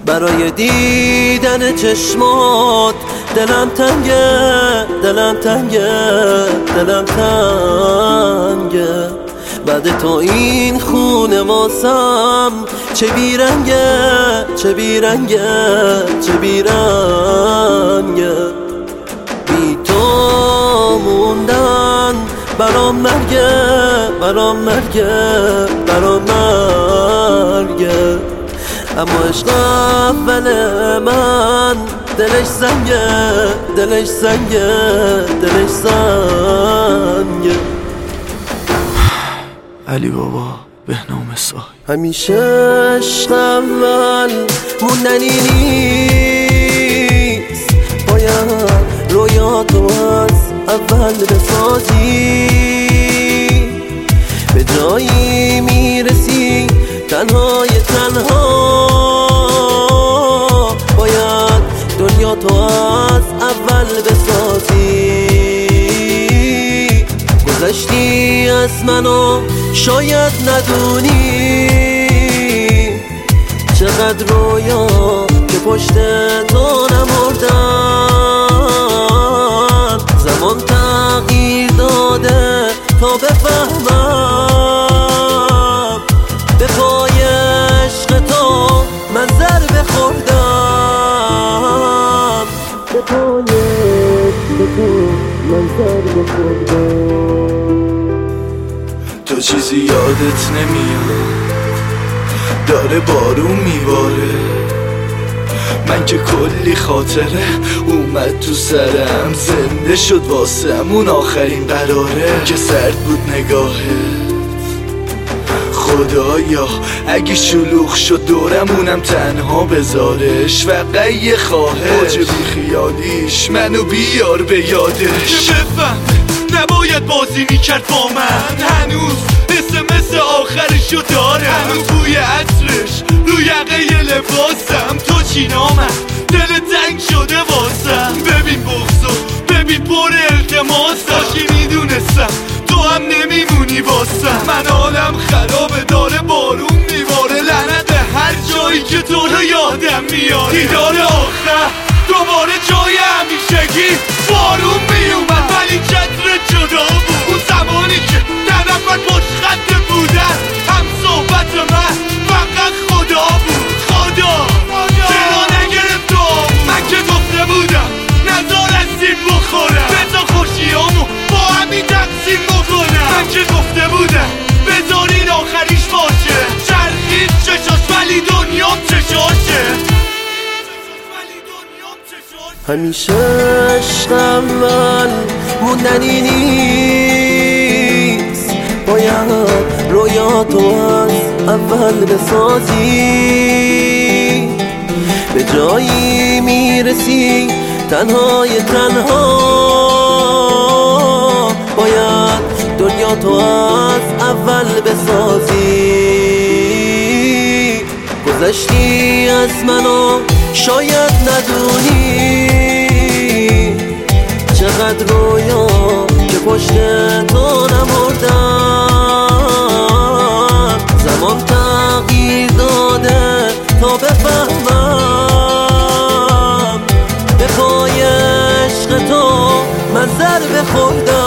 برای دیدن چشمات دلم تنگه، دلم تنگه، دلم تنگه. بعد تو این خونه واسم چه بیرنگه، چه بیرنگه، چه بیرنگه. بی تو موندن برام مرگه، برام مرگه، برام مرگه. اما عشق اول من دلش زنگه، دلش زنگه، دلش زنگه. علی بابا بهنام سای. همیشه عشق اول موندنی نیست، باید رویاتو از اول بسازی. به جایی میرسی تنهای تنها، باید دنیا تو از اول بسازی. گذشتی از منو شاید ندونی چقدر رویا که پشت تو نمردن. زمان تغییر داده تا بفهمم به پای عشق تو من ضربه خوردم، به پای عشق تو من ضربه خوردم. تو چیزی یادت نمیاد، داره بارون میباره. من که کلی خاطره اومد تو سرم، زنده شد واسم اون آخرین قراره که سرد بود نگاهت. خدایا اگه شلوغ شد دورمونم تنها بذارش، فقط یه خواهش بی خیالیش منو بیار به یادش. که بفهم نباید بازی میکرد با من، هنوز مثل آخرشو داره. هنوز بوی عطرش رو یقه لباسم، تو چی نامم دل تنگ شده واسم. ببین بغضو ببین پر التماسم، کاشی میدونستم تو هم نمیمونی واسم. من حالم خرابه داره بارون میباره، لعنت به هر جایی که تو رو یادم میاد. دیدار آخر دوباره جای همیشگی بارون میومد، ولی چتر جدا بود. اون زمانی که در نفر پشت خط بودن، هم صحبت من فقط خدا بود. خدا چرا نگرفت آمون؟ من که گفته بودم نزار از سیم بخورم، بزا خوشیامو با همین تقسیم بکنم. من که گفته بودم بذارین آخریش باشه، چرخید چشاش ولی دنیام چشاشه. همیشه عشق اول موندنی نیست، باید رویاتو از اول بسازی. به جایی میرسی تنهای تنها، باید دنیا تو از اول بسازی. گذشتی از منو شاید ندونی چقدر رویا که پشت تو نمردم. زمان تغییر داده تا بفهمم به پای عشق تو من ضربه خوردم.